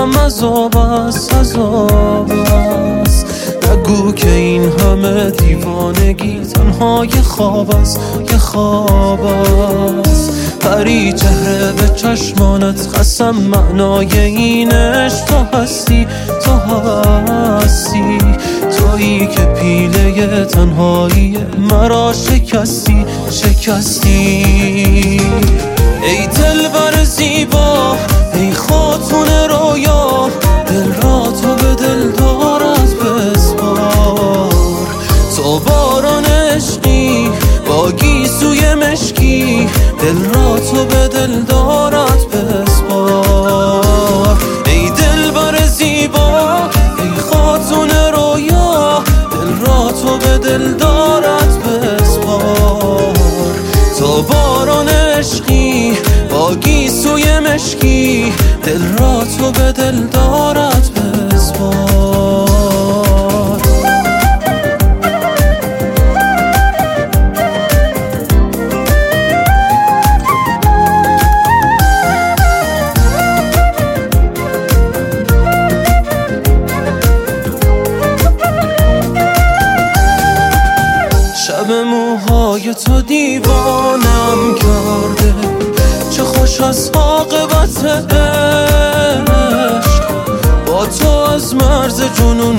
دلم عذاب است، عذاب است. نگو که این همه دیوانگی تنها یه خواب است، یه خواب است. پری چهره به چشمانت قسم معنای این عشق تو هستی، تو هستی. تویی که پیله تنهایی مرا شکستی، شکستی. ای دلبر زیبا، ای خاتون رویا، دل را تو به دل دارد بسپار. تو باران عشقی با گیسوی مشکی، دل را تو به دل دارد بسپار. ای دلبر زیبا، ای خاتون رویا، دل را تو به دل دارد بسپار. تو باران عشقی با گیسوی مشکی، دل را تو به دل دارد بسپار. شب موهای تو دیوانم کرده، چه خوش از عاقبت عشق. با تو از مرز جنون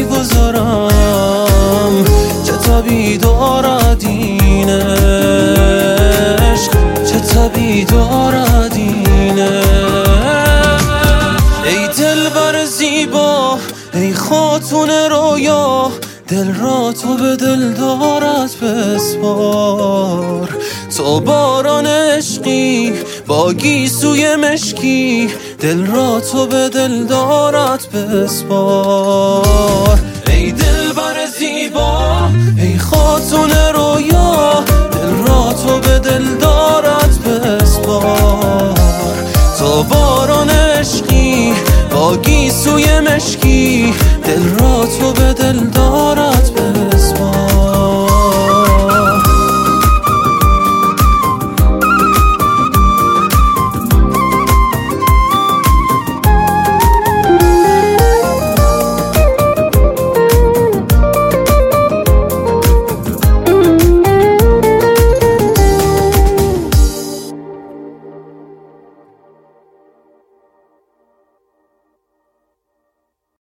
میگذرم، چه طبی دارد این عشق، چه طبی دارد این عشق. ای دلبر زیبا، ای خاتون رویا، دل را تو به دل دارد بسپار. تو باران عشقی با گیسوی مشکی، دل را تو به دل دارد بسپار. ای دلبر زیبا، ای خاتون رویا، دل را تو به دل دارد بسپار. تو باران عشقی با گیسوی مشکی، دل را تو به دل دارد